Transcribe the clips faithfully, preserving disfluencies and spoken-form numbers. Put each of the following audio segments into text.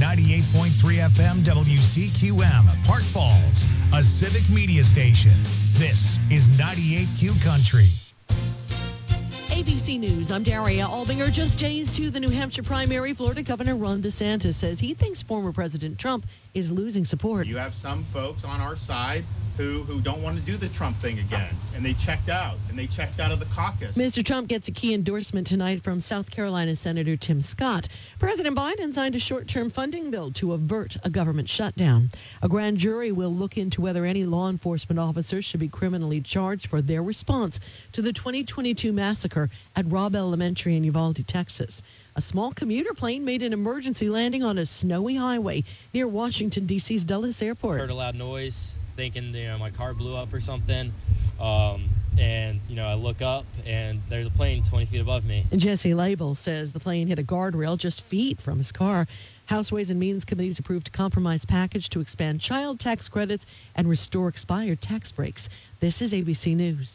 ninety-eight point three F M W C Q M, Park Falls, a civic media station. This is ninety-eight Q Country. A B C News, I'm Daria Albinger. Just days to the New Hampshire primary, Florida Governor Ron DeSantis says he thinks former President Trump is losing support. You have some folks on our side who, who don't want to do the Trump thing again, and they checked out, and they checked out of the caucus. Mister Trump gets a key endorsement tonight from South Carolina Senator Tim Scott. President Biden signed a short-term funding bill to avert a government shutdown. A grand jury will look into whether any law enforcement officers should be criminally charged for their response to the twenty twenty-two massacre at Robb Elementary in Uvalde, Texas. A small commuter plane made an emergency landing on a snowy highway near Washington, D C's Dulles Airport. Heard a loud noise, thinking, you know, my car blew up or something. Um, and, you know, I look up and there's a plane twenty feet above me. And Jesse Label says the plane hit a guardrail just feet from his car. House Ways and Means Committee's approved a compromise package to expand child tax credits and restore expired tax breaks. This is A B C News.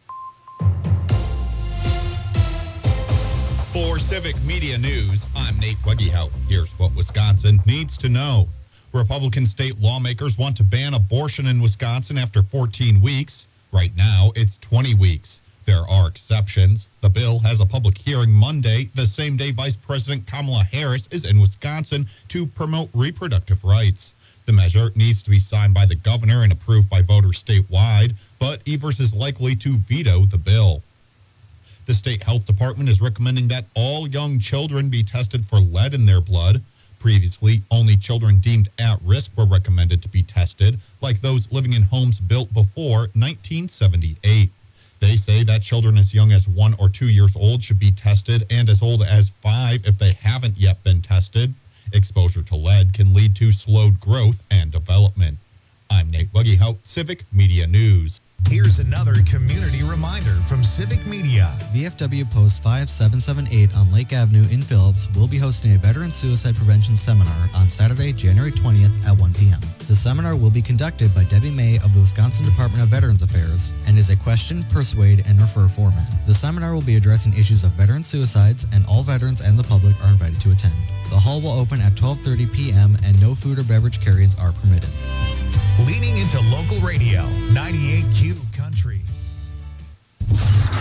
For Civic Media News, I'm Nate Weggehout. Here's what Wisconsin needs to know. Republican state lawmakers want to ban abortion in Wisconsin after fourteen weeks. Right now, it's twenty weeks. There are exceptions. The bill has a public hearing Monday, the same day Vice President Kamala Harris is in Wisconsin to promote reproductive rights. The measure needs to be signed by the governor and approved by voters statewide, but Evers is likely to veto the bill. The state health department is recommending that all young children be tested for lead in their blood. Previously, only children deemed at risk were recommended to be tested, like those living in homes built before nineteen seventy-eight. They say that children as young as one or two years old should be tested, and as old as five if they haven't yet been tested. Exposure to lead can lead to slowed growth and development. I'm Nate Weggehout, Civic Media News. Here's another community reminder from Civic Media. V F W Post five seven seven eight on Lake Avenue in Phillips will be hosting a veteran suicide prevention seminar on Saturday, January twentieth at one p.m. The seminar will be conducted by Debbie May of the Wisconsin Department of Veterans Affairs and is a question, persuade, and refer format. The seminar will be addressing issues of veteran suicides, and all veterans and the public are invited to attend. The hall will open at twelve thirty p.m. and no food or beverage carry-ins are permitted. Leaning into local radio, ninety-eight Q Country. We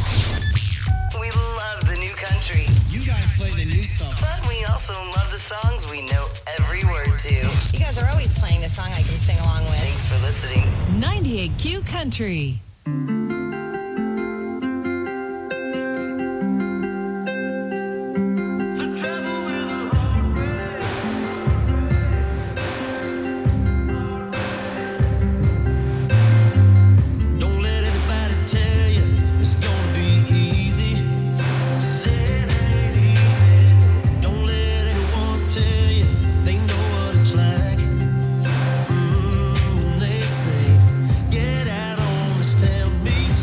love the new country. You guys play the new stuff. But we also love the songs we know every word to. You guys are always playing a song I can sing along with. Thanks for listening. ninety-eight Q Country. Get out on this town, meet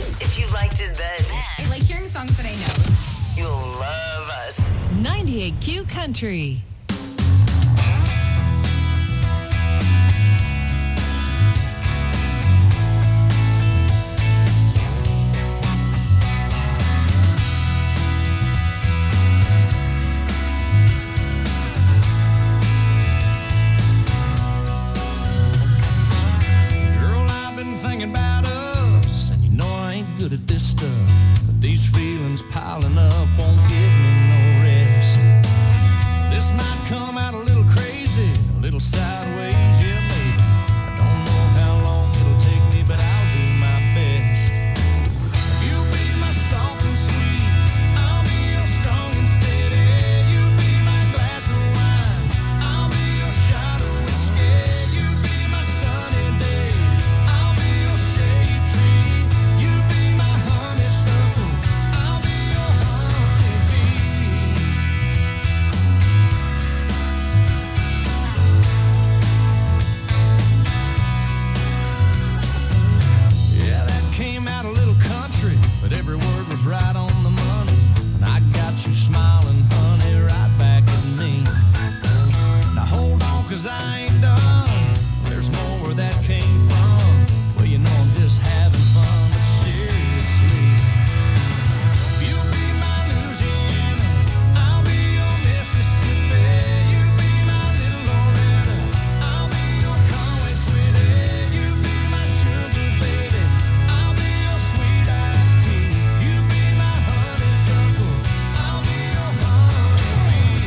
If you liked it then, I like hearing songs that I know. you'll love us. ninety-eight Q Country. Girl, I've been thinking about us, and you know I ain't good at this stuff. But these feelings piling up won't give me no rest. This might come out a little crazy, a little sideways, yeah, maybe. I don't know how long it'll take me, but I'll do my best. You'll be my soft and sweet, I'll be your strong and steady. You'll be my glass of wine, I'll be your shot of whiskey. You'll be my sunny day, I'll be your shade tree. You'll be my honeysuckle, I'll be your honeybee. Yeah, that came out a little country, but every word was right on the money. And I got you smiling, honey, right back at me. Now hold on, cause I ain't done. There's more where that came from. Well, you know I'm just having fun, but seriously. You'll be my Louisiana, I'll be your Mississippi. You'll be my little Loretta, I'll be your Conway sweetie. You'll be my sugar baby, I'll be your sweet iced tea. You'll be my honeysuckle, I'll be your honeybee.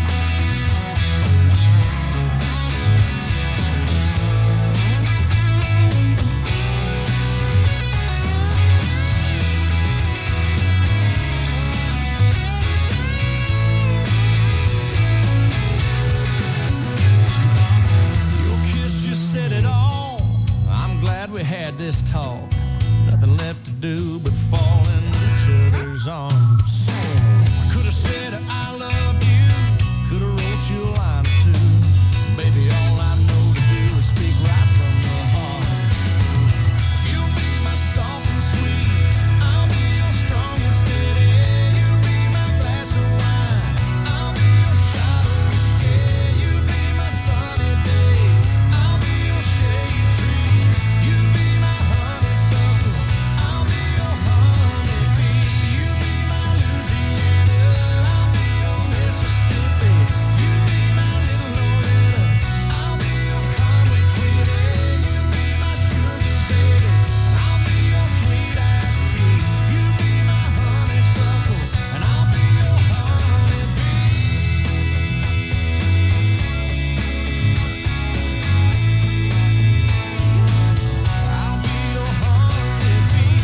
Your kiss just said it all. I'm glad we had this talk. Nothing left to do but fall in each other's arms. I could have said I love you, could have wrote you a line or two. Baby, all I know to do is speak right from the heart. You'll be my soft and sweet, I'll be your strong and steady. You'll be my glass of wine, I'll be your shot of whiskey. You'll be my sunny day, I'll be your shade tree. You'll be my honeysuckle, I'll be your honeybee. You'll be my Louisiana, I'll be your Mississippi. You'll be my little Loretta, I'll be your Conway Twitty. You'll be my sugar baby, I'll be your sweet iced tea. You'll be my honeysuckle, and I'll be your honeybee. I'll be your honeybee.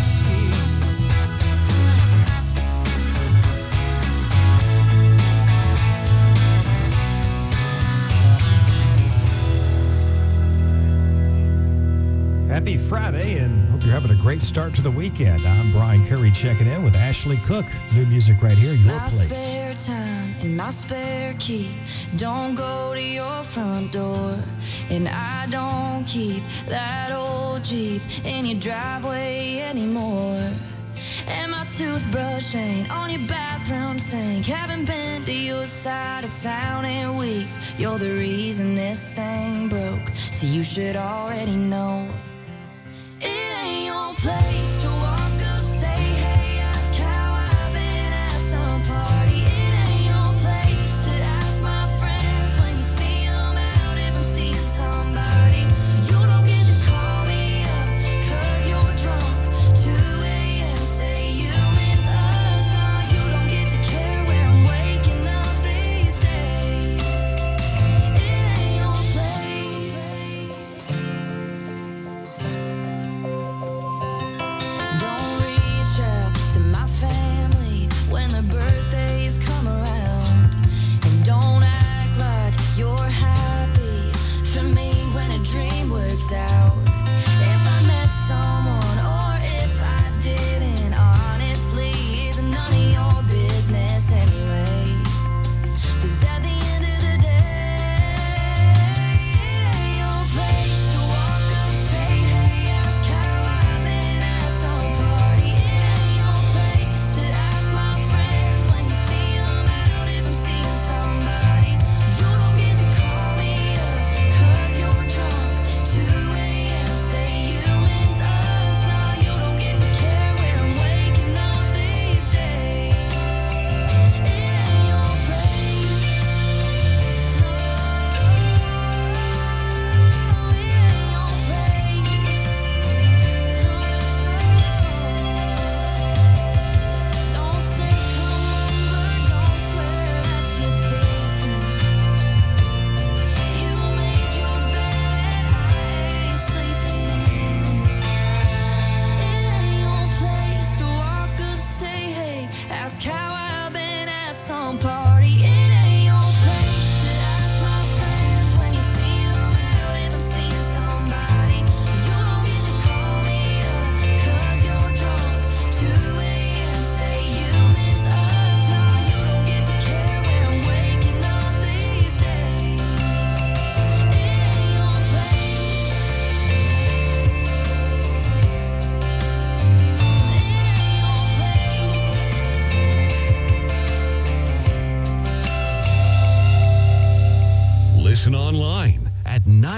Happy Friday, and hope you're having a great start to the weekend. I'm Brian Curry checking in with Ashley Cook. New music right here, Your My Place. spare time and my spare key don't go to your front door, and I don't keep that old Jeep in your driveway anymore. And my toothbrush ain't on your bathroom sink. Haven't been to your side of town in weeks. You're the reason this thing broke, so you should already know. It ain't your place to walk up, say hey, ask how I've been at some party. It ain't your place to ask my friends when you see 'em out if I'm seeing somebody. You don't get to call me up 'cause you're drunk. two a.m. say you miss us. No, you don't get to care where I'm waking up these days. It ain't your place.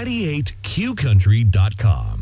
ninety-eight Q country dot com.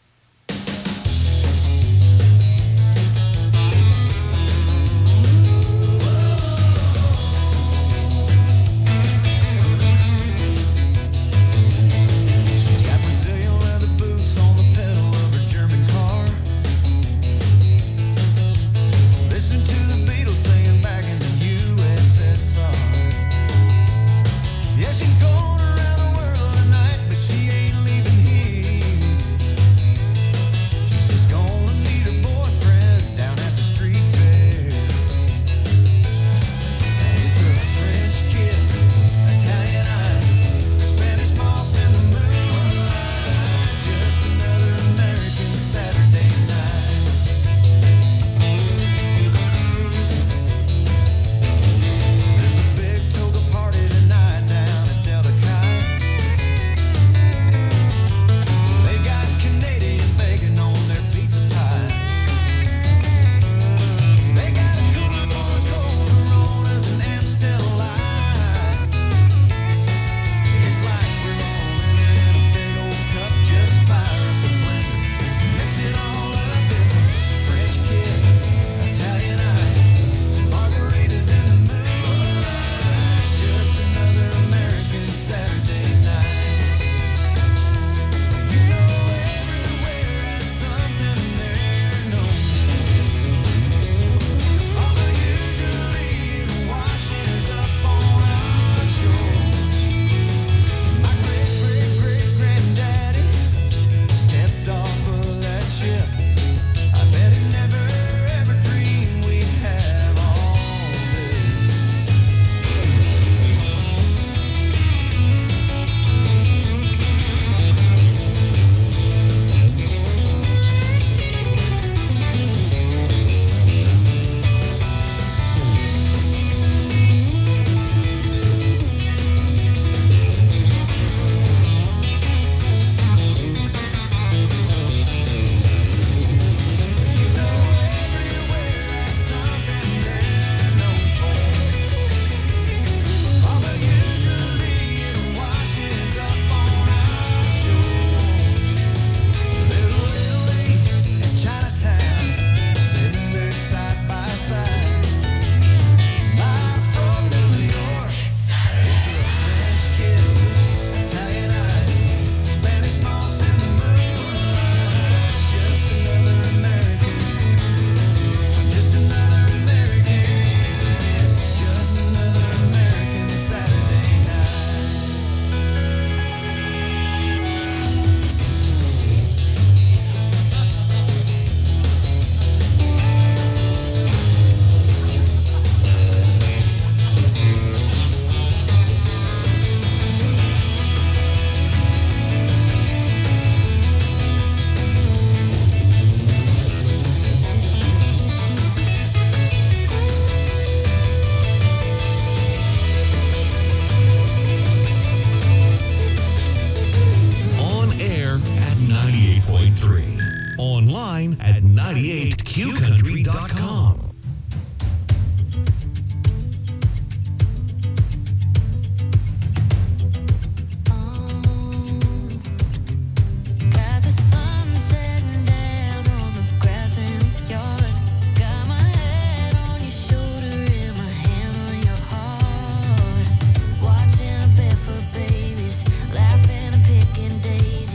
Online at ninety-eight Q country dot com.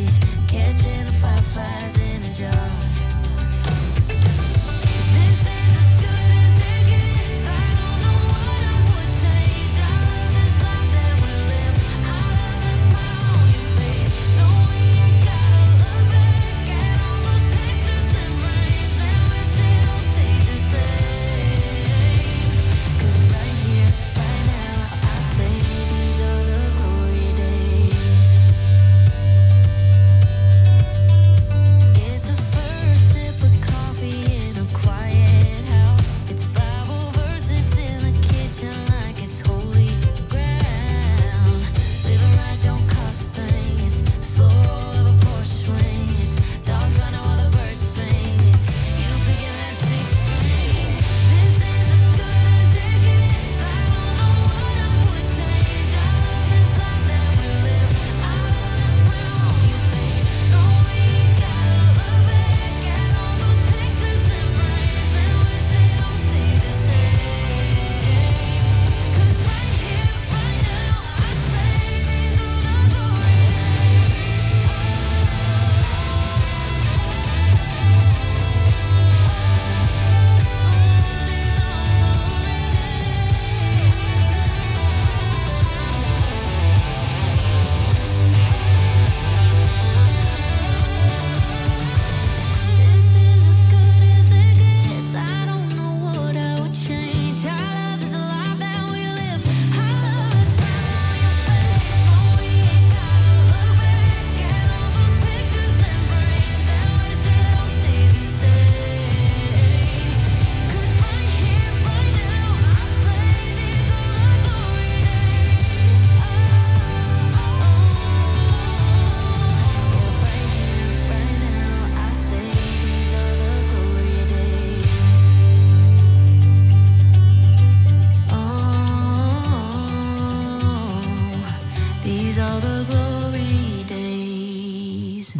Catching the fireflies in a jar. This is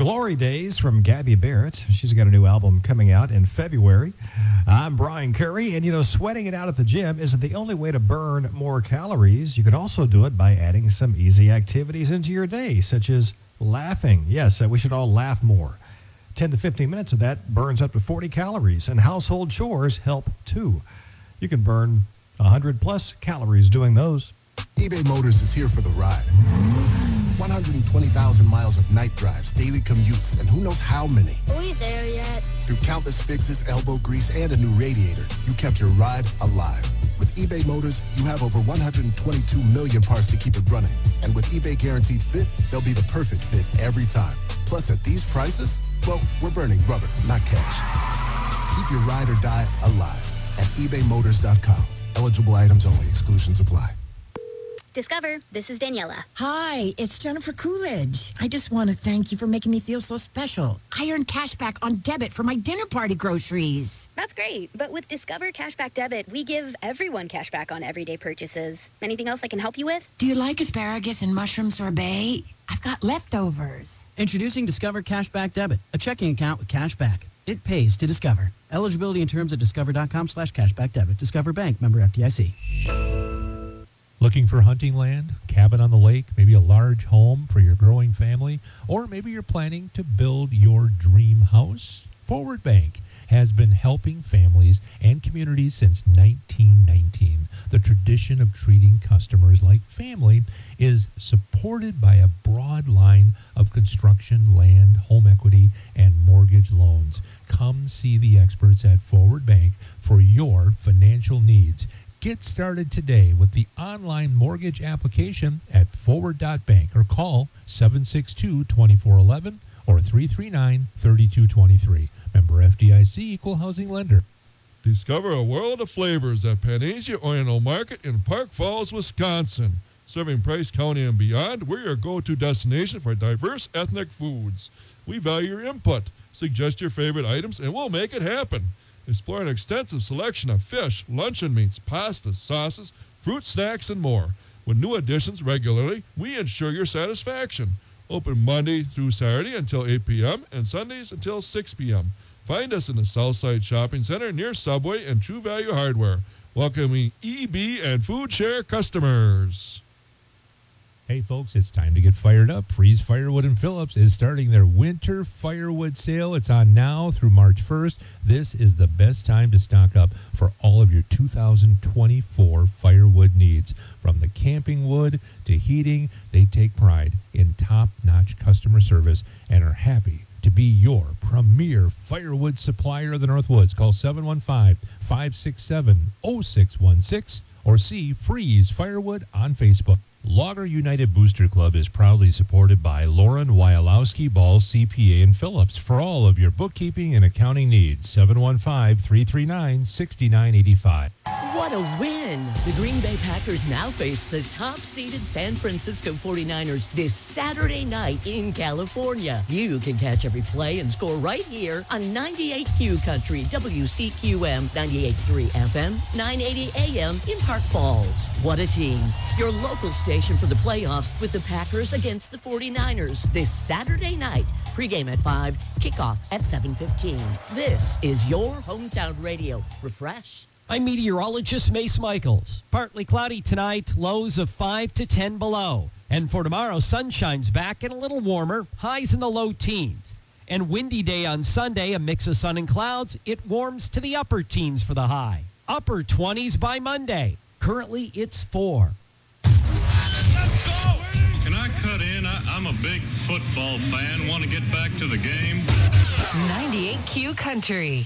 Glory Days from Gabby Barrett. She's got a new album coming out in February. I'm Brian Curry, and you know, sweating it out at the gym isn't the only way to burn more calories. You can also do it by adding some easy activities into your day, such as laughing. Yes, uh, we should all laugh more. ten to fifteen minutes of that burns up to forty calories, and household chores help too. You can burn one hundred plus calories doing those. eBay Motors is here for the ride. one hundred twenty thousand miles of night drives, daily commutes, and who knows how many. Are we there yet? Through countless fixes, elbow grease, and a new radiator, you kept your ride alive. With eBay Motors, you have over one hundred twenty-two million parts to keep it running. And with eBay Guaranteed Fit, they'll be the perfect fit every time. Plus, at these prices, well, we're burning rubber, not cash. Keep your ride or die alive at ebay motors dot com. Eligible items only. Exclusions apply. Discover, this is Daniela. Hi, it's Jennifer Coolidge. I just want to thank you for making me feel so special. I earned cash back on debit for my dinner party groceries. That's great, but with Discover Cashback Debit, we give everyone cash back on everyday purchases. Anything else I can help you with? Do you like asparagus and mushroom sorbet? I've got leftovers. Introducing Discover Cashback Debit, a checking account with cash back. It pays to Discover. Eligibility and terms at discover.com slash cashback debit. Discover Bank, member F D I C. Looking for hunting land, cabin on the lake, maybe a large home for your growing family, or maybe you're planning to build your dream house? Forward Bank has been helping families and communities since nineteen nineteen. The tradition of treating customers like family is supported by a broad line of construction, land, home equity, and mortgage loans. Come see the experts at Forward Bank for your financial needs. Get started today with the online mortgage application at forward dot bank or call seven six two, two four one one or three three nine, three two two three. Member F D I C, Equal Housing Lender. Discover a world of flavors at Panacea Oriental Market in Park Falls, Wisconsin. Serving Price County and beyond, we're your go-to destination for diverse ethnic foods. We value your input. Suggest your favorite items and we'll make it happen. Explore an extensive selection of fish, luncheon meats, pastas, sauces, fruit snacks, and more. With new additions regularly, we ensure your satisfaction. Open Monday through Saturday until eight p.m. and Sundays until six p.m. Find us in the Southside Shopping Center near Subway and True Value Hardware. Welcoming E B and Food Share customers. Hey folks, it's time to get fired up. Freeze Firewood in Phillips is starting their winter firewood sale. It's on now through March first. This is the best time to stock up for all of your two thousand twenty-four firewood needs. From the camping wood to heating, they take pride in top-notch customer service and are happy to be your premier firewood supplier of the Northwoods. Call seven one five, five six seven, zero six one six or see Freeze Firewood on Facebook. Logger United Booster Club is proudly supported by Lauren Wyalowski Ball C P A in Phillips for all of your bookkeeping and accounting needs. seven one five, three three nine, six nine eight five. What a win! The Green Bay Packers now face the top-seeded San Francisco forty-niners this Saturday night in California. You can catch every play and score right here on ninety-eight Q Country, W C Q M, ninety-eight point three F M, nine eighty A M in Park Falls. What a team! Your local station for the playoffs with the Packers against the forty-niners this Saturday night. Pregame at five, kickoff at seven fifteen. This is your hometown radio. Refreshed. I'm meteorologist Mace Michaels. Partly cloudy tonight, lows of five to ten below. And for tomorrow, sun shines back and a little warmer, highs in the low teens. And windy day on Sunday, a mix of sun and clouds. It warms to the upper teens for the high. Upper twenties by Monday. Currently, it's four. Can I cut in? I, I'm a big football fan. Want to get back to the game? ninety-eight Q Country.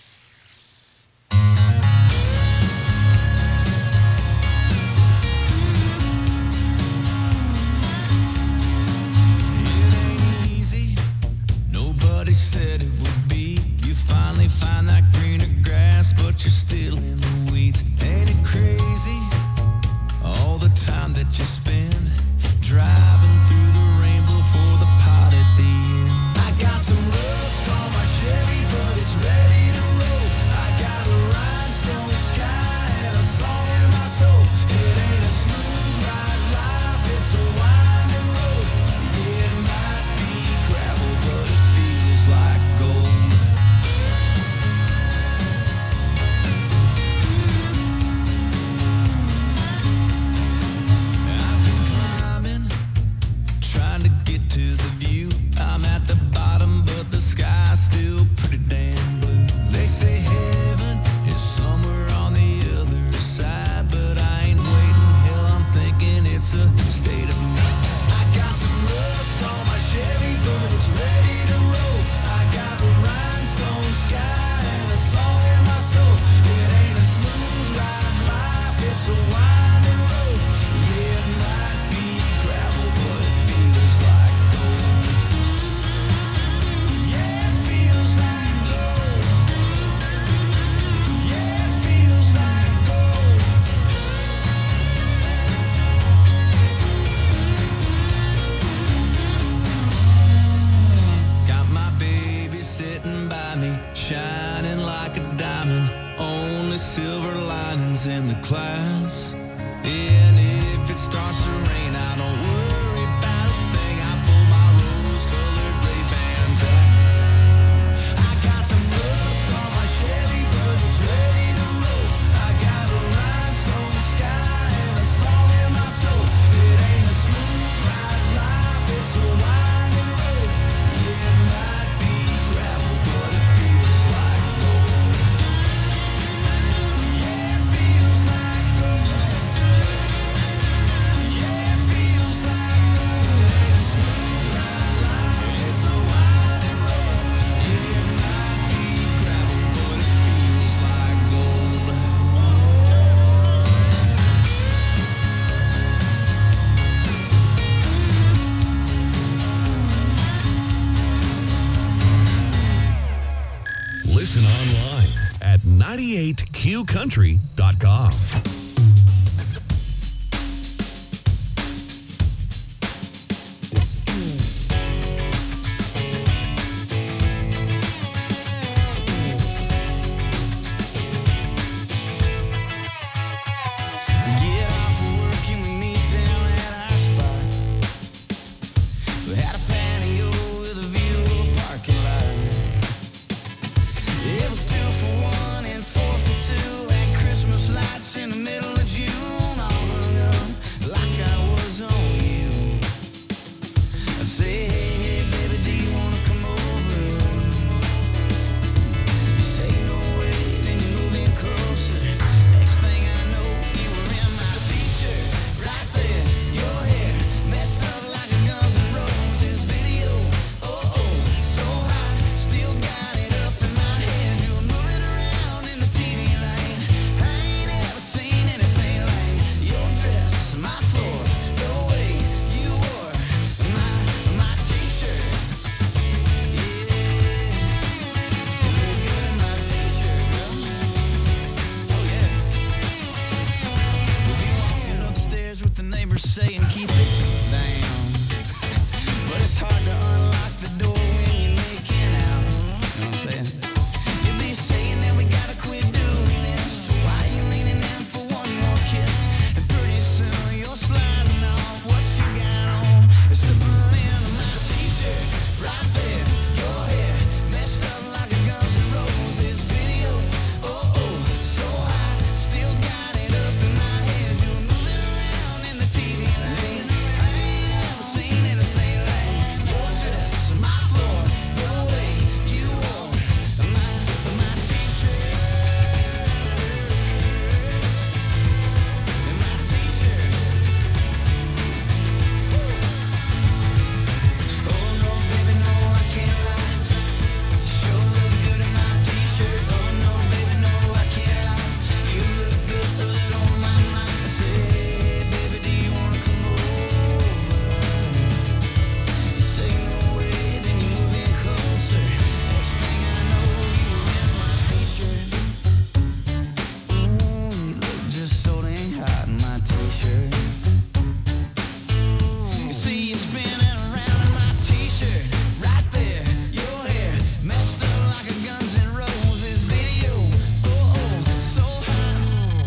Nobody said it would be. You finally find that greener grass, but you're still in the weeds. Ain't it crazy? All the time that you spend driving through the rainbow for the pot at the end. I got some rust on my Chevy, but it's ready to roll. I got a rhinestone sky and a song in my soul. It ain't a smooth ride life, it's a winding road. Yeah, it might be gravel, but there's silver linings in the clouds. And if it starts to rain, I don't worry about a thing. I pull my rose-colored Ray-Bans out. I got some rust on my Chevy, but it's ready to roll. I got a rhinestone sky and a song in my soul. It ain't a smooth ride life, it's a winding road. Yeah, it might be gravel, but it feels like gold. Yeah, it feels like gold. Yeah, it feels like gold. It ain't a smooth ride life, it's a winding road. Yeah, it might be gravel, but it feels like gold. Listen online at ninety-eight q country dot com. Get off of work and we meet down at our spot. We had a patio with a view of a parking lot. It was two for one and four for two. Had Christmas lights in the middle of June, all hung up like I was on you. I say, hey, hey, baby, do you wanna come over? You say no way, then you move in closer. Next thing I know, you were in my t-shirt, right there. Your hair messed up like a Guns N' Roses video. Oh, oh, so hot, still got it up in my head. You were moving around in the T V lane. I ain't ever seen anything like your dress, my floor, the way you wore my my t-shirt. Yeah, you look good in my t-shirt, girl. Oh yeah. We'll be walking up the stairs with the neighbors saying keep it down. But it's hard to unlock the door when you're making out. You know what I'm saying? You'll be saying that we gotta quit doing this. Why you leaning in for one more kiss? And pretty soon you're sliding off what you got on. It's slipping into my t-shirt right there. Your hair messed up like a Guns N' Roses video. Oh, oh, so hot, still got it up in my head. You were moving around in the T V lane. I ain't ever seen anything like your dress, my floor, the way you wore my my t-shirt. My t-shirt. Oh no, baby, no, I can't lie. Sure look good in my t-shirt. Oh no, baby, no, I can't lie. You look good a little on my mind. I say, hey, baby, do you wanna come over? You say no way, then you move in closer. Next thing I know, you were in my t-shirt. Ooh, you look just so dang hot in my t-shirt. You see you spinning around in my t-shirt, right there. Your hair messed up like a Guns N' Roses video. Oh, oh, so hot.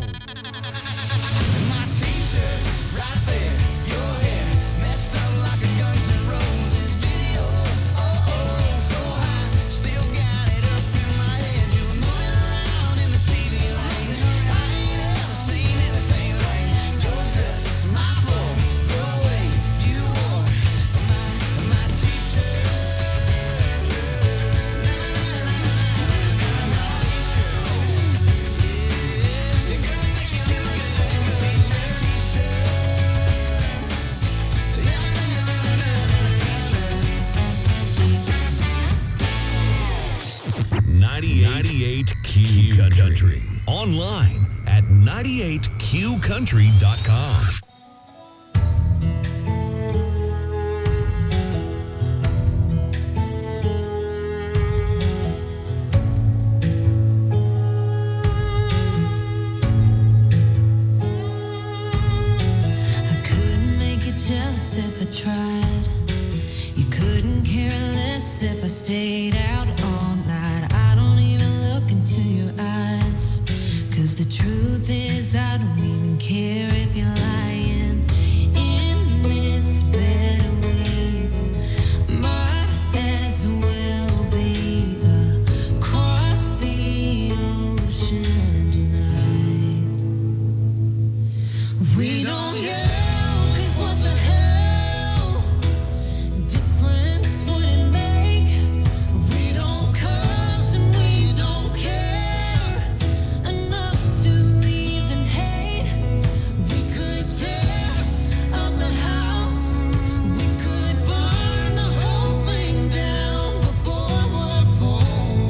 My t-shirt, right there. Your hair messed up like a Guns N' Roses video. Oh, oh, so hot. Still got it up in my head. You were moving around in the T V lane. I ain't ever seen anything like your dress, my floor, the way you wore my my t-shirt. ninety-eight Q Country. Online at ninety-eight q country dot com. I couldn't make you jealous if I tried. You couldn't care less if I stayed out all night. I don't even look into your eyes, 'cause the truth is I don't even care if you're lying. In this bed we might as well be across the ocean tonight. We don't yell, 'cause what the hell difference would it make? We don't cuss and we don't care enough to even hate. We could tear up the house, we could burn the whole thing down, but boy, what for?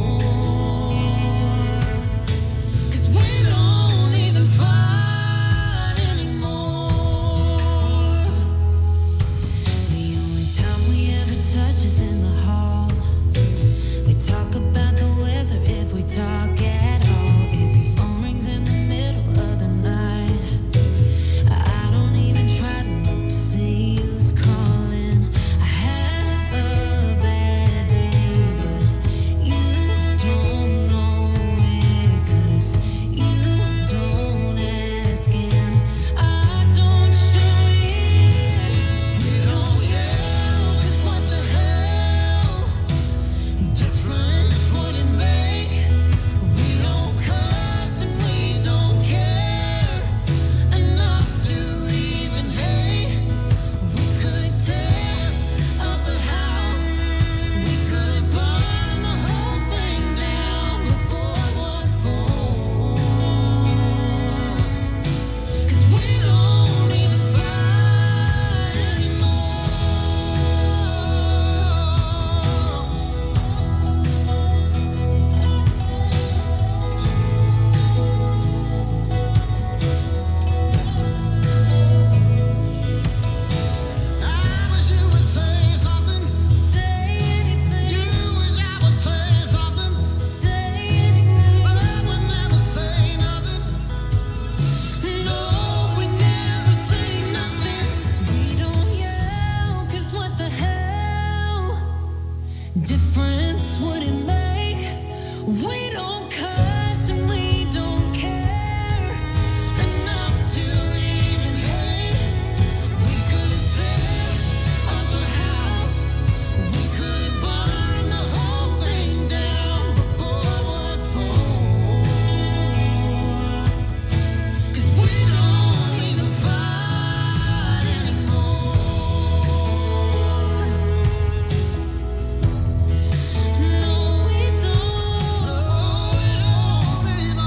'Cause we don't even fight anymore. The only time we ever touch is in the hall. We talk about the weather if we talk at all. If your phone rings in the middle of the night, I don't even try to look to see who's calling. I had a bad day, but you don't know it, 'cause you don't ask and I don't show it. We don't yell, 'cause what the hell difference would it make? We don't cuss and we don't care enough to even hate. We could tear up the house, we could burn the whole thing down, but boy, what for? 'Cause we don't even fight anymore. I wish you would say something. Say anything. You wish I would say something. Say anything. But I would never say nothing. No, we never say nothing. We don't yell, 'cause what the hell difference would it make? We don't cuss and we don't care enough to even hate. We could tear up the house, we could burn the whole thing down, but boy, what for? 'Cause we don't even fight anymore. No, we don't. No, we don't even.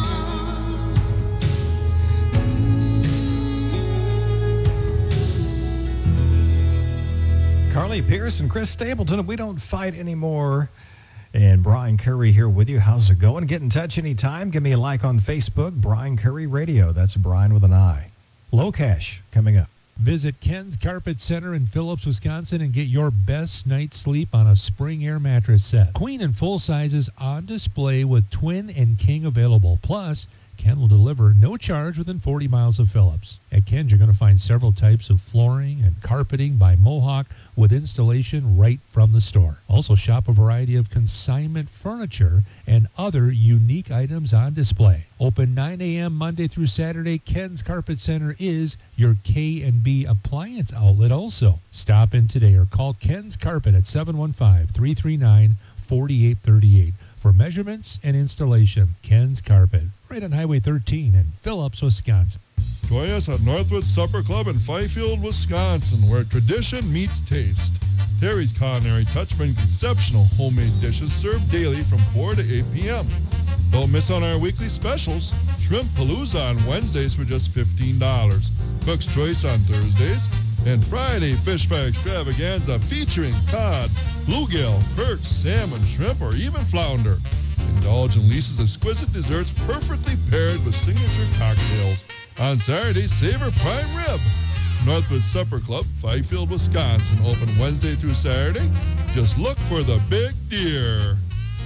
Carly Pierce and Chris Stapleton, We Don't Fight Anymore. And Brian Curry here with you. How's it going? Get in touch anytime. Give me a like on Facebook, Brian Curry Radio. That's Brian with an I. Low Cash coming up. Visit Ken's Carpet Center in Phillips, Wisconsin and get your best night's sleep on a spring air mattress set. Queen and full sizes on display with twin and king available. Plus, Ken will deliver no charge within forty miles of Phillips. At Ken's, you're going to find several types of flooring and carpeting by Mohawk with installation right from the store. Also, shop a variety of consignment furniture and other unique items on display. Open nine a.m. Monday through Saturday, Ken's Carpet Center is your K and B appliance outlet also. Stop in today or call Ken's Carpet at seven one five, three three nine, four eight three eight for measurements and installation. Ken's Carpet, right on Highway thirteen in Phillips, Wisconsin. Join us at Northwood Supper Club in Fifield, Wisconsin, where tradition meets taste. Terry's Culinary Touch brings exceptional homemade dishes served daily from four to eight p.m. Don't miss on our weekly specials. Shrimp Palooza on Wednesdays for just fifteen dollars. Cook's Choice on Thursdays. And Friday Fish Fry Extravaganza featuring cod, bluegill, perch, salmon, shrimp, or even flounder. Indulge in Lisa's exquisite desserts perfectly paired with signature cocktails. On Saturday, savor prime rib. Northwood Supper Club, Fifield, Wisconsin. Open Wednesday through Saturday. Just look for the big deer.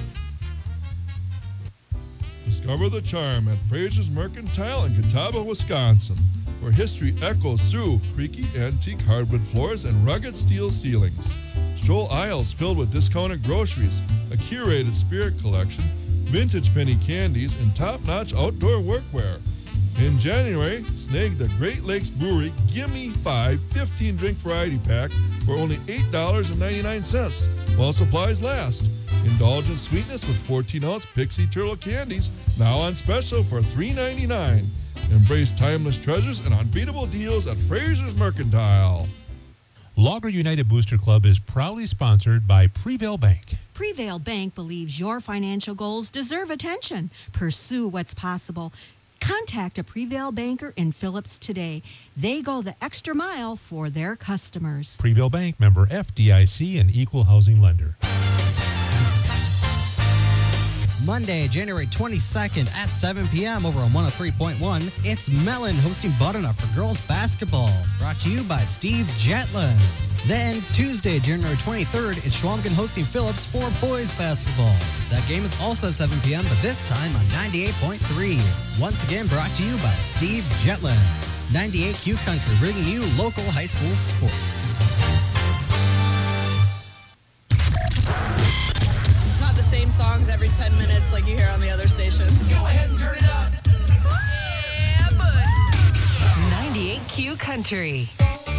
Discover the charm at Fraser's Mercantile in Catawba, Wisconsin, where history echoes through creaky antique hardwood floors and rugged steel ceilings. Stroll aisles filled with discounted groceries, a curated spirit collection, vintage penny candies, and top-notch outdoor workwear. In January, snag the Great Lakes Brewery Gimme five fifteen-drink variety pack for only eight dollars and ninety-nine cents while supplies last. Indulge in sweetness with fourteen-ounce Pixie Turtle candies, now on special for three dollars and ninety-nine cents. Embrace timeless treasures and unbeatable deals at Fraser's Mercantile. Logger United Booster Club is proudly sponsored by Prevail Bank. Prevail Bank believes your financial goals deserve attention. Pursue what's possible. Contact a Prevail banker in Phillips today. They go the extra mile for their customers. Prevail Bank, member F D I C and equal housing lender. Monday, January twenty-second at seven p.m. over on one oh three point one, it's Mellon hosting Butternut for girls basketball, brought to you by Steve Jetland. Then Tuesday, January twenty-third, it's Schwamgen hosting Phillips for boys basketball. That game is also at seven p.m., but this time on ninety-eight point three. Once again, brought to you by Steve Jetland. ninety-eight Q Country, bringing you local high school sports. It's not the same songs every ten minutes like you hear on the other stations. Go ahead and turn it up. Yeah, bud. ninety-eight Q Country.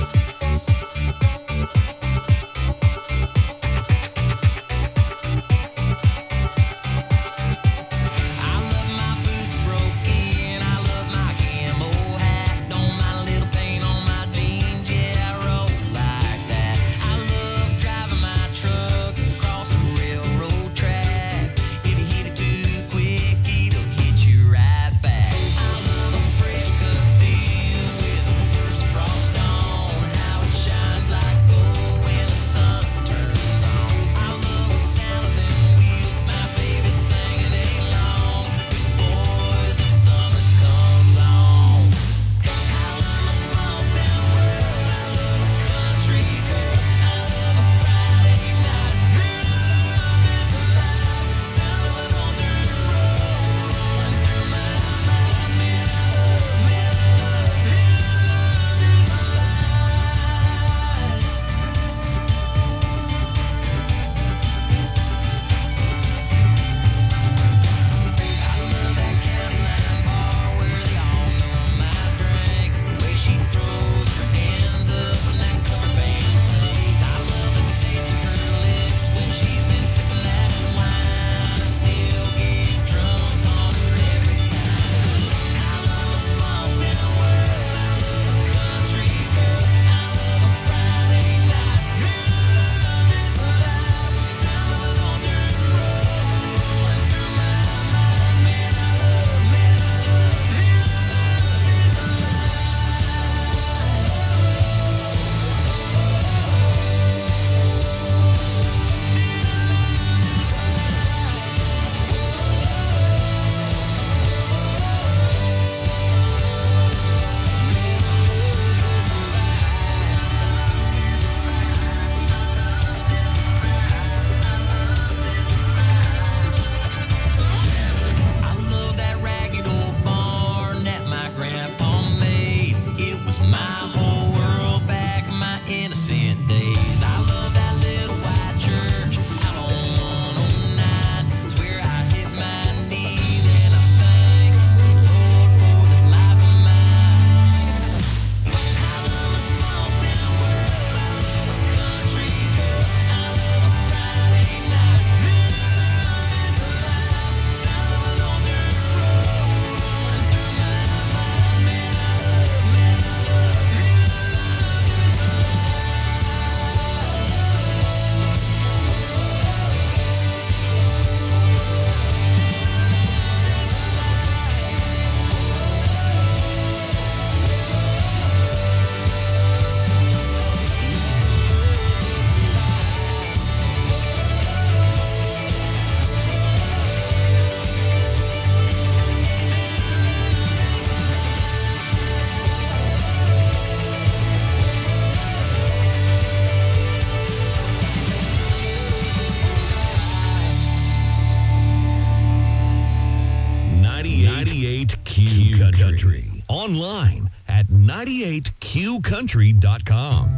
ninety-eight Q Country. Online at ninety-eight Q country dot com.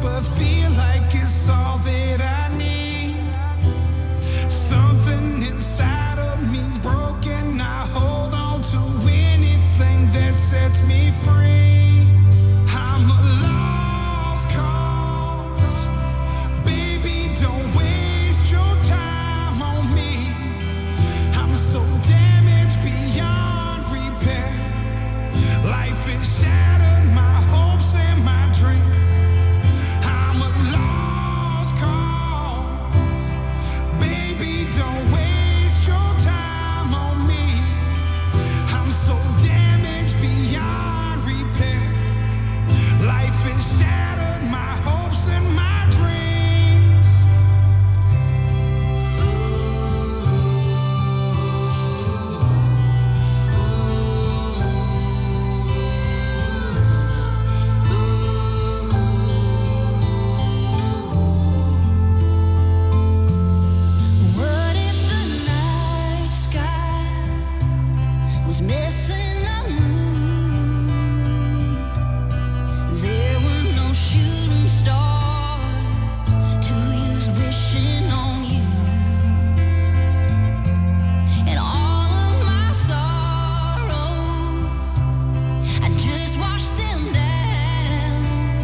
but feel like it's all that I need. Something inside of me's broken. I hold on to anything that sets me free. I'm a lost cause. Baby, don't waste your time on me. I'm so damaged beyond repair. Life is shattered, my hopes and my dreams. I'm a lost cause. Baby, don't waste your time on me. I'm so damaged beyond repair. Life is shattered, my hopes and my dreams. What if the night sky was missing a moon? There were no shooting stars to use wishing on you. And all of my sorrows, I just watched them down.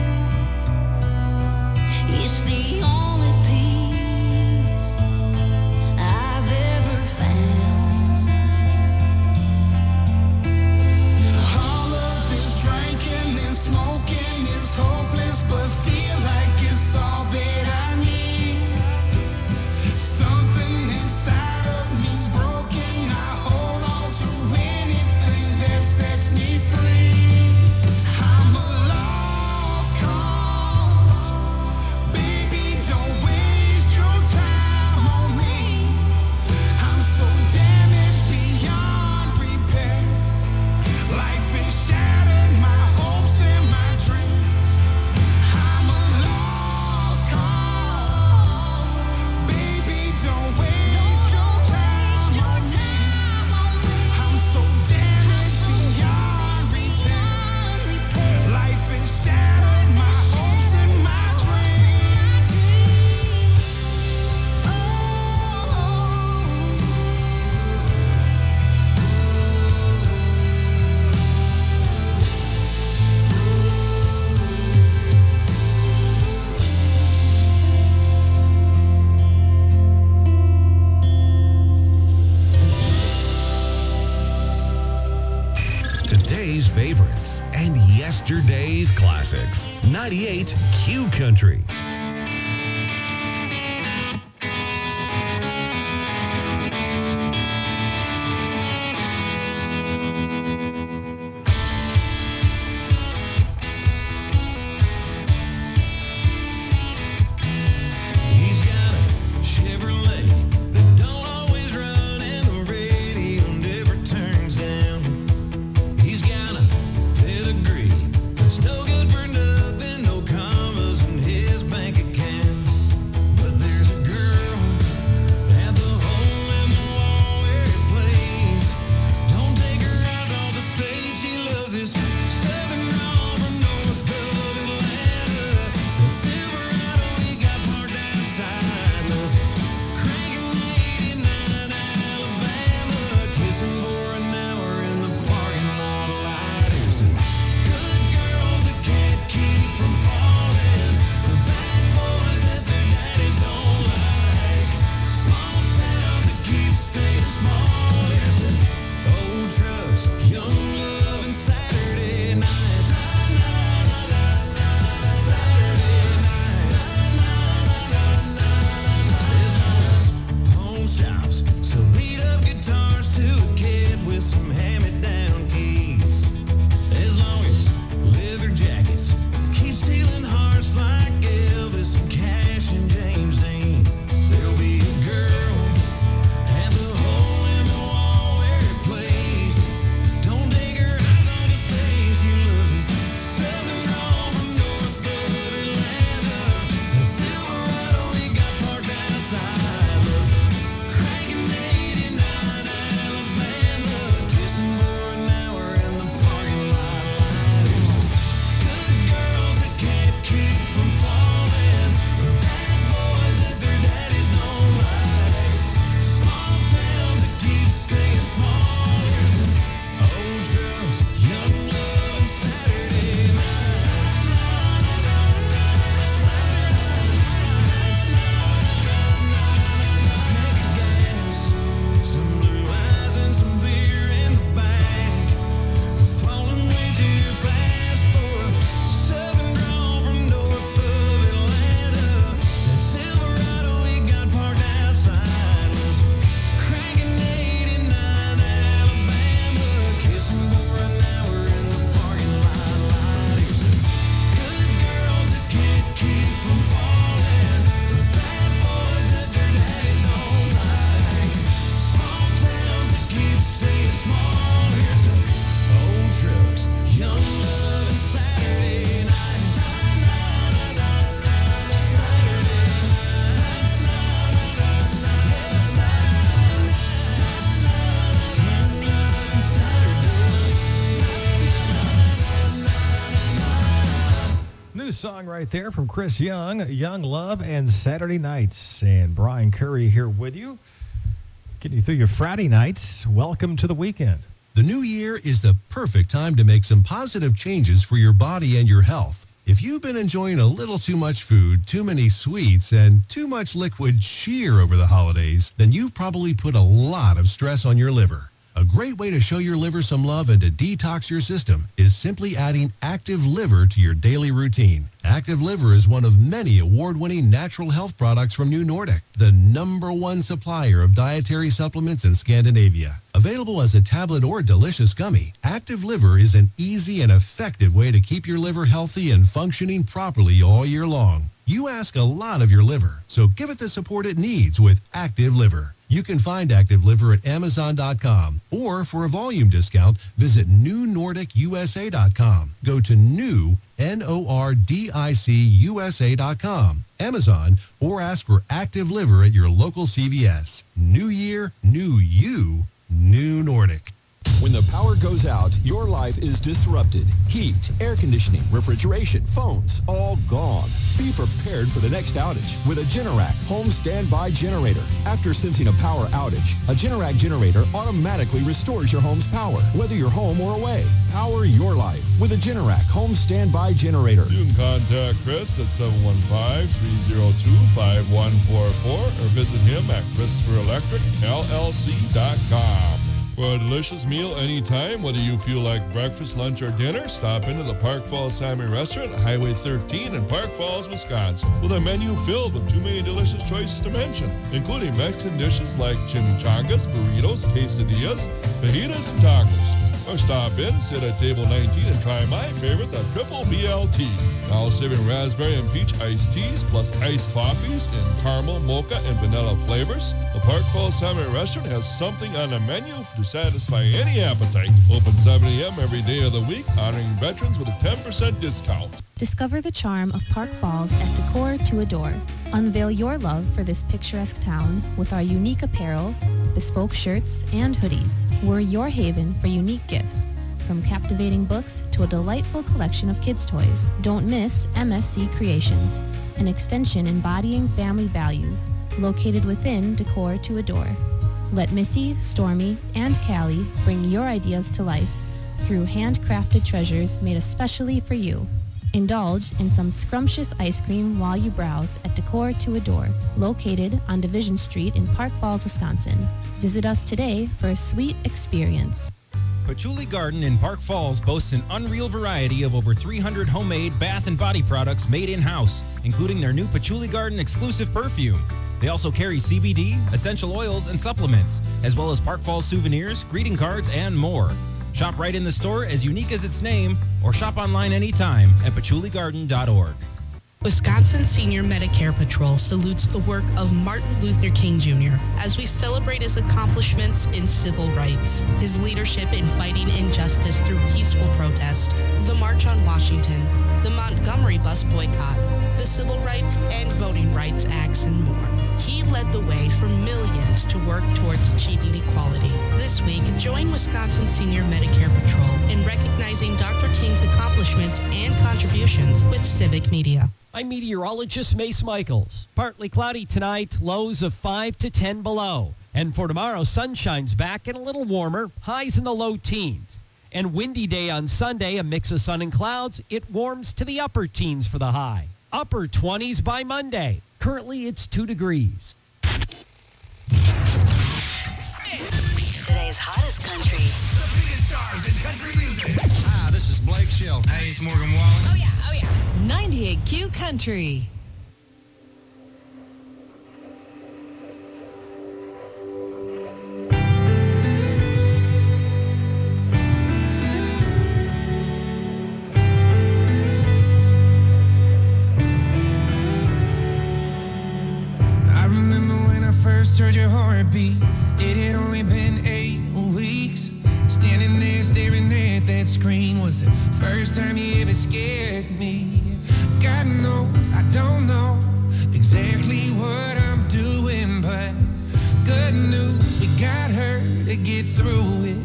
It's the only peace I've ever found. All of this drinking and smoking is hopeless, but feel like it's all that I need. Something inside of me's broken. I hold on to anything that sets me free. I'm a lost cause. Baby, don't waste your time on me. I'm so damaged beyond repair. Life is shattered, my hopes and my dreams. I'm a lost cause. Baby, don't waste your time on me. I'm so damaged beyond repair. Life is shattered, my hopes and my dreams. Today's favorites and yesterday's classics. ninety-eight Q Country. He's got a Chevrolet that don't always run, and the radio never turns down. He's got a pedigree that's no good for nothing, no commas in his bank. song right there from Chris Young, Young Love and Saturday Nights. And Brian Curry here with you, getting you through your Friday nights. Welcome to the weekend. The new year is the perfect time to make some positive changes for your body and your health. If you've been enjoying a little too much food, too many sweets, and too much liquid cheer over the holidays, then you've probably put a lot of stress on your liver. A great way to show your liver some love and to detox your system is simply adding Active Liver to your daily routine. Active Liver is one of many award-winning natural health products from New Nordic, the number one supplier of dietary supplements in Scandinavia. Available as a tablet or delicious gummy, Active Liver is an easy and effective way to keep your liver healthy and functioning properly all year long. You ask a lot of your liver, so give it the support it needs with Active Liver. You can find Active Liver at Amazon dot com, or for a volume discount, visit New Nordic U S A dot com. Go to new, N O R D I C U S A dot com, Amazon, or ask for Active Liver at your local C V S. New year, new you, New Nordic. When the power goes out, your life is disrupted. Heat, air conditioning, refrigeration, phones, all gone. Be prepared for the next outage with a Generac home standby generator. After sensing a power outage, a Generac generator automatically restores your home's power, whether you're home or away. Power your life with a Generac home standby generator. You can contact Chris at seven one five, three oh two, five one four four or visit him at Christopher Electric L L C dot com. For a delicious meal anytime, whether you feel like breakfast, lunch, or dinner, stop into the Park Falls Salmon Restaurant at Highway thirteen in Park Falls, Wisconsin, with a menu filled with too many delicious choices to mention, including Mexican dishes like chimichangas, burritos, quesadillas, fajitas, and tacos. Or stop in, sit at table nineteen, and try my favorite, the Triple B L T. Now serving raspberry and peach iced teas, plus iced coffees in caramel, mocha, and vanilla flavors. The Park Falls Salmon Restaurant has something on the menu to satisfy any appetite. Open seven a.m. every day of the week, honoring veterans with a ten percent discount. Discover the charm of Park Falls at Decor to Adore. Unveil your love for this picturesque town with our unique apparel, bespoke shirts, and hoodies. We're your haven for unique gifts, from captivating books to a delightful collection of kids' toys. Don't miss M S C Creations, an extension embodying family values, located within Decor to Adore. Let Missy, Stormy, and Callie bring your ideas to life through handcrafted treasures made especially for you. Indulge in some scrumptious ice cream while you browse at Decor to Adore, located on Division Street in Park Falls, Wisconsin. Visit us today for a sweet experience. Patchouli Garden in Park Falls boasts an unreal variety of over three hundred homemade bath and body products made in-house, including their new Patchouli Garden exclusive perfume. They also carry C B D, essential oils, and supplements, as well as Park Falls souvenirs, greeting cards, and more. Shop right in the store as unique as its name, or shop online anytime at patchouli garden dot org. Wisconsin Senior Medicare Patrol salutes the work of Martin Luther King Junior as we celebrate his accomplishments in civil rights, his leadership in fighting injustice through peaceful protest, the March on Washington, the Montgomery bus boycott, the Civil Rights and Voting Rights Acts, and more. He led the way for millions to work towards achieving equality. This week, join Wisconsin Senior Medicare Patrol in recognizing Doctor King's accomplishments and contributions with Civic Media. I'm meteorologist Mace Michaels. Partly cloudy tonight, lows of five to ten below. And for tomorrow, sunshine's back and a little warmer, highs in the low teens. And windy day on Sunday, a mix of sun and clouds. It warms to the upper teens for the high. Upper twenties by Monday. Currently, it's two degrees. Today's hottest country. The biggest stars in country music. Hi, this is Blake Shelton. Hey, it's Morgan Wallen. Oh, yeah, oh, yeah. ninety-eight Q Country. Heard your heartbeat. It had only been eight weeks. Standing there staring at that screen was the first time you ever scared me. God knows I don't know exactly what I'm doing, but good news, we got her to get through it.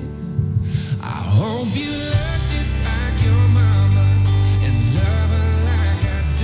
I hope you look just like your mama and love her like I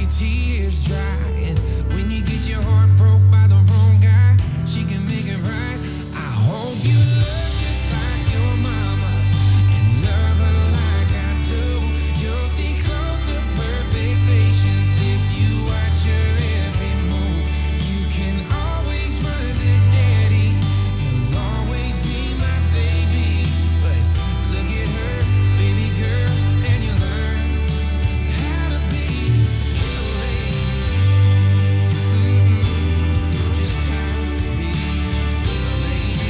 your tears dry. And when you get your heart broke by the wrong guy, she can make it right. I hope you love just like your mama and love her like I do. You'll see close to perfect patience if you watch her every move. You can always run to daddy. You'll always be my baby. But look at her, baby girl, and you learn how to be a lady. Mm-hmm. Just how to be a lady.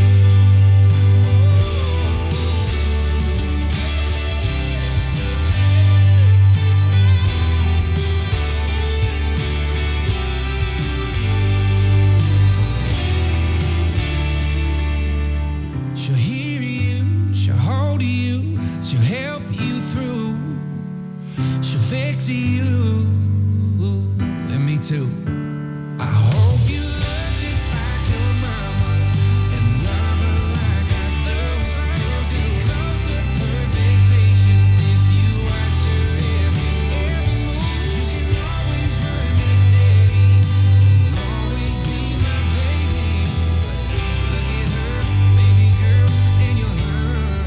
She'll hear you, she'll hold you, she'll help you through, she'll fix you, and me too. I hope you love just like your mama and love her like I do. You'll see close to perfect patience if you watch her every every move. You can always run to daddy. You'll always be my baby. Look at her, baby girl, and you'll learn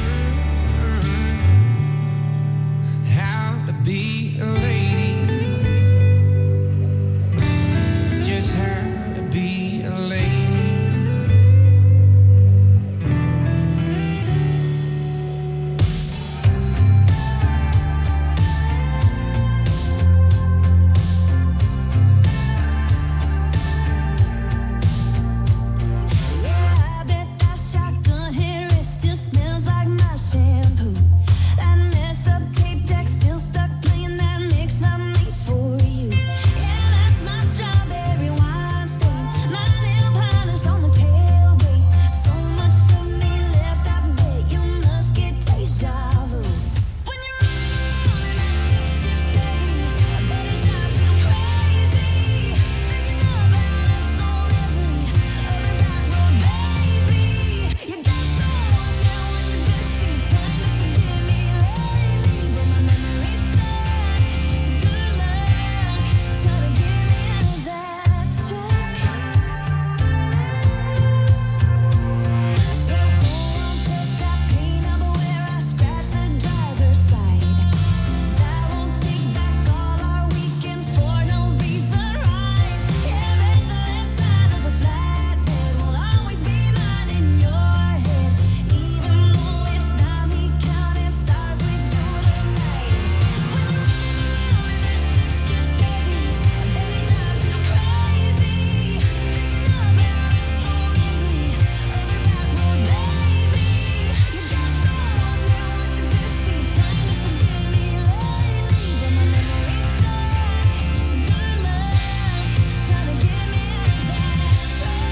how to be a lady. Just how to be a lady. I bet that shotgun hair it still smells like my shampoo. That mess up tape deck still stuck playing that mix I made for you. Yeah, that's my strawberry wine stain. My nail polish on the tailgate. So much of me left, I bet you must get deja vu. When you're rolling that stick shift Chevy, I bet it drives you crazy. Thinking about us on every other back road, baby. You got someone now on your bed sheet trying to forget me lately, but my memory's stuck. Good luck, try to get me out of that check. They'll go on past that paint up where I scratched the driver's side. That won't take back all our weekend for no reason, right? Yeah, bet the left side of the flatbed will always be mine in your head, even though it's not me counting stars with you tonight. When you're rolling that stick shift Chevy, I bet it drives you crazy. Thinking about us on every other back road, baby. You got someone now on your bed sheet trying to forget me lately, but my memory's stuck. Good luck, try to get me out of that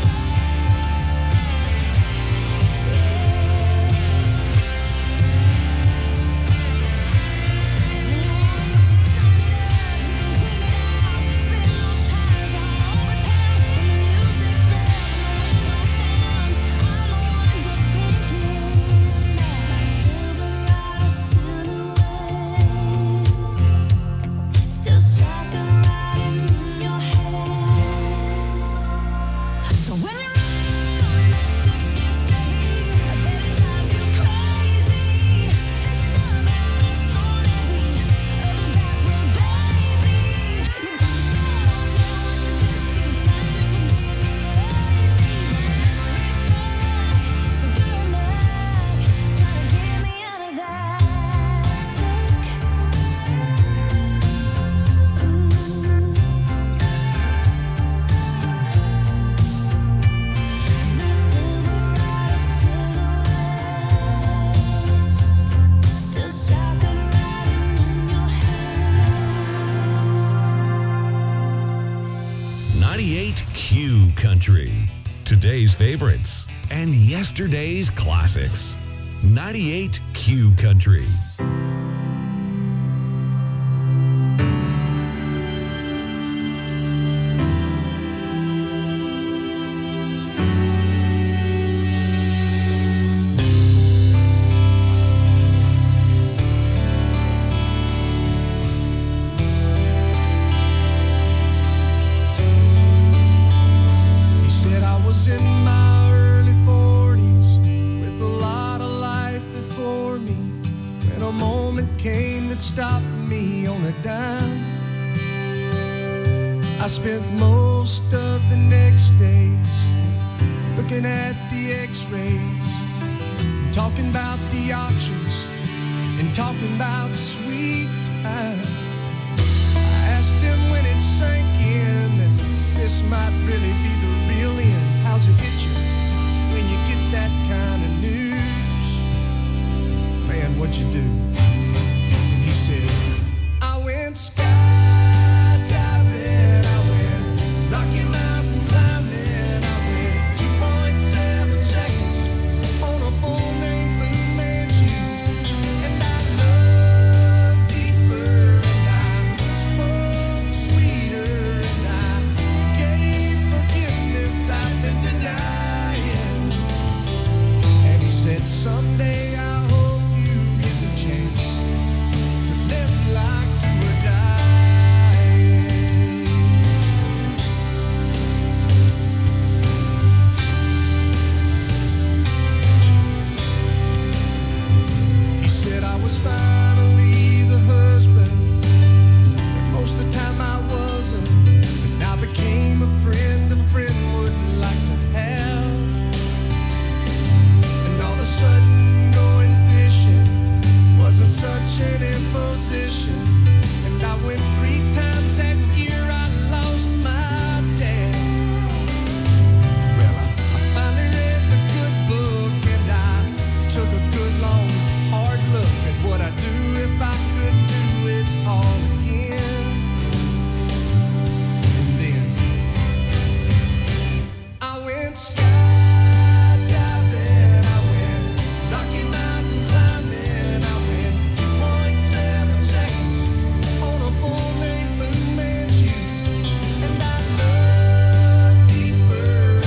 Still shotgun riding in your head. So when you're rolling that stick shift Chevy, I bet it drives you crazy. Thinking about us on every other back road, baby. You got someone now on your bed sheet trying to forget me lately, but my memory's stuck. So good luck, try to get me out of that check. Still shotgun riding in your ninety-eight Q Country. Today's favorites and yesterday's classics. ninety-eight Q Country. stop me on a dime. I spent most of the next days looking at the x-rays, talking about the options and talking about sweet time. I asked him when it sank in that this might really be the real end. How's it hit you when you get that kind of news? Man, what you do?